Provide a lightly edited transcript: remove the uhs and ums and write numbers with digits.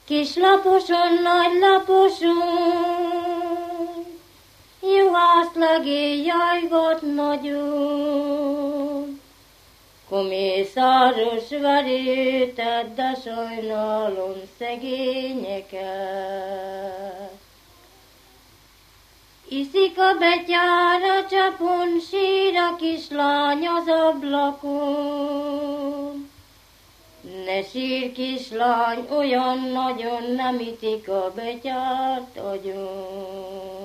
Kis laposon, nagy laposon, juhász legény jajgat nagyon. Komészáros veri őtet, de sajnálom szegényeket. Iszik a betyár a csapon, sír a kislány az ablakon. Ne sír, kislány, olyan nagyon nem itik a betyárt agyon.